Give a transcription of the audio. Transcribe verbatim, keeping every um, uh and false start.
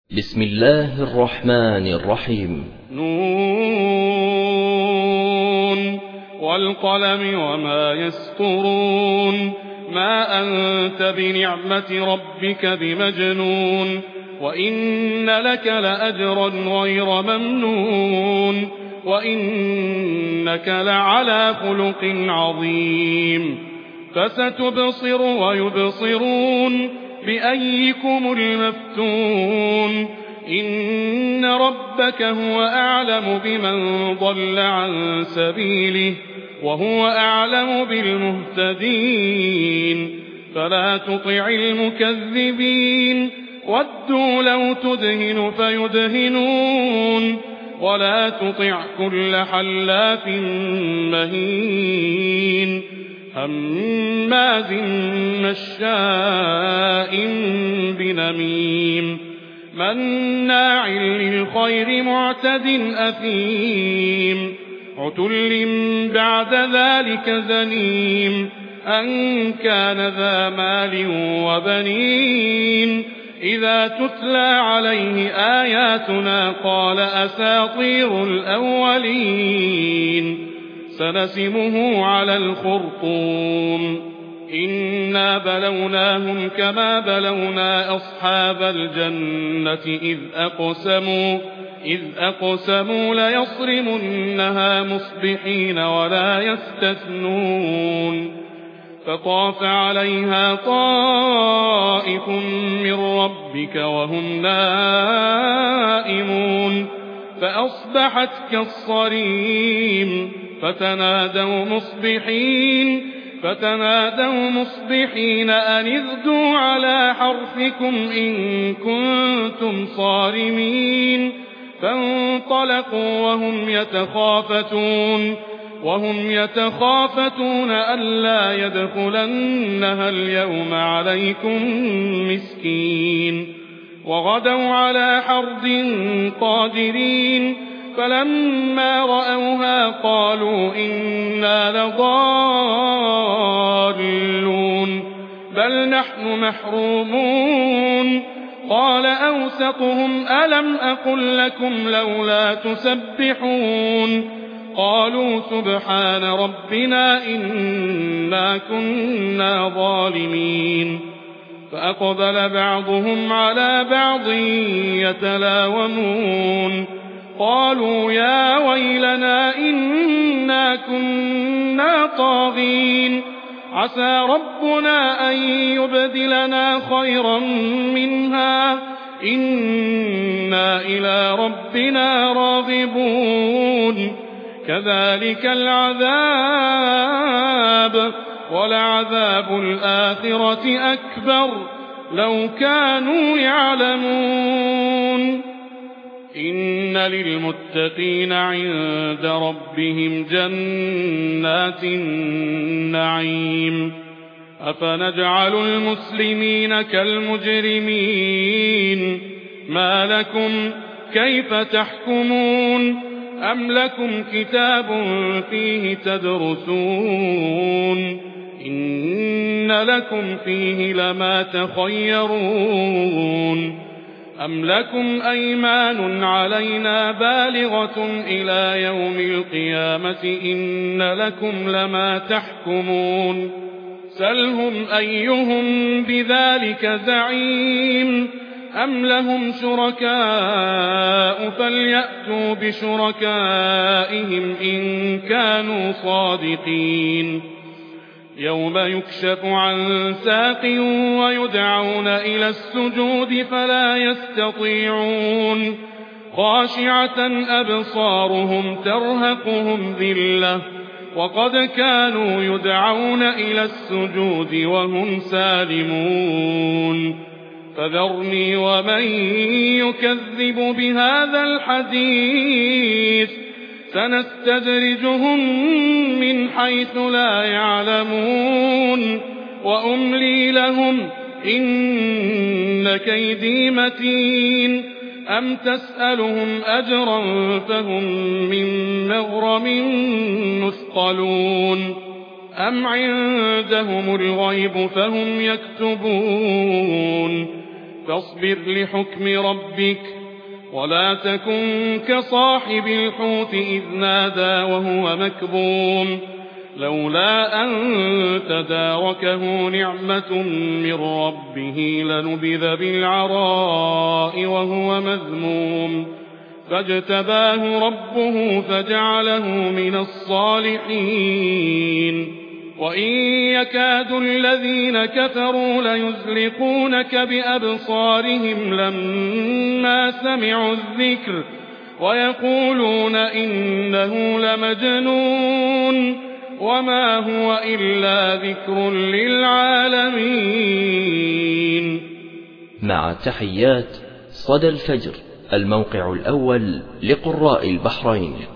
بسم الله الرحمن الرحيم. نون والقلم وما يسطرون. ما أنت بنعمة ربك بمجنون، وإن لك لأجرا غير ممنون، وإنك لعلى خلق عظيم. فستبصر ويبصرون بأيكم المفتون. إن ربك هو أعلم بمن ضل عن سبيله وهو أعلم بالمهتدين. فلا تطع المكذبين، ودوا لو تدهن فيدهنون، ولا تطع كل حلاف مهين هماز مشاء بنميم مناع للخير معتد أثيم عتل بعد ذلك زنيم أن كان ذا مال وبنين. إذا تتلى عليه آياتنا قال أساطير الأولين. سنسمه على الخرطوم. إنا بلوناهم كما بلونا أصحاب الجنة إذ أقسموا إذ أقسموا ليصرمنها مصبحين ولا يستثنون. فطاف عليها طائف من ربك وهم نائمون فأصبحت كالصريم. فتنادوا مصبحين فتنادوا مصبحين أن اغدوا على حرثكم إن كنتم صارمين. فانطلقوا وهم يتخافتون وهم يتخافتون ألا يدخلنها اليوم عليكم مسكين. وغدوا على حرد قادرين. فلما رأوها قالوا إنا لضالون بل نحن محرومون. قال أوسطهم ألم أقل لكم لولا تسبحون. قالوا سبحان ربنا إنا كنا ظالمين. فأقبل بعضهم على بعض يتلاومون. قالوا يا ويلنا إنا كنا طاغين. عسى ربنا أن يبدلنا خيرا منها إنا إلى ربنا راغبون. كذلك العذاب ولعذاب الآخرة أكبر لو كانوا يعلمون. إن للمتقين عند ربهم جنات النعيم. أفنجعل المسلمين كالمجرمين؟ ما لكم كيف تحكمون؟ أم لكم كتاب فيه تدرسون؟ إن لكم فيه لما تخيرون. أم لكم أيمان علينا بالغة إلى يوم القيامة إن لكم لما تحكمون. سلهم أيهم بذلك زعيم. أم لهم شركاء فليأتوا بشركائهم إن كانوا صادقين. يوم يكشف عن ساق ويدعون إلى السجود فلا يستطيعون. خاشعة أبصارهم ترهقهم ذلة وقد كانوا يدعون إلى السجود وهم سالمون. فذرني ومن يكذب بهذا الحديث سنستدرجهم من حيث لا يعلمون وأملي لهم إن كيدي متين. أم تسألهم أجرا فهم من مغرم مثقلون أم عندهم الغيب فهم يكتبون فاصبر لحكم ربك ولا تكن كصاحب الحوت إذ نادى وهو مكظوم لولا أن تداركه نعمة من ربه لنبذ بالعراء وهو مذموم فاجتباه ربه فجعله من الصالحين وإن يكاد الذين كفروا ليزلقونك بأبصارهم لما سمعوا الذكر ويقولون إنه لمجنون وما هو إلا ذكر للعالمين. مع تحيات صدى الفجر، الموقع الأول لقراء البحرين.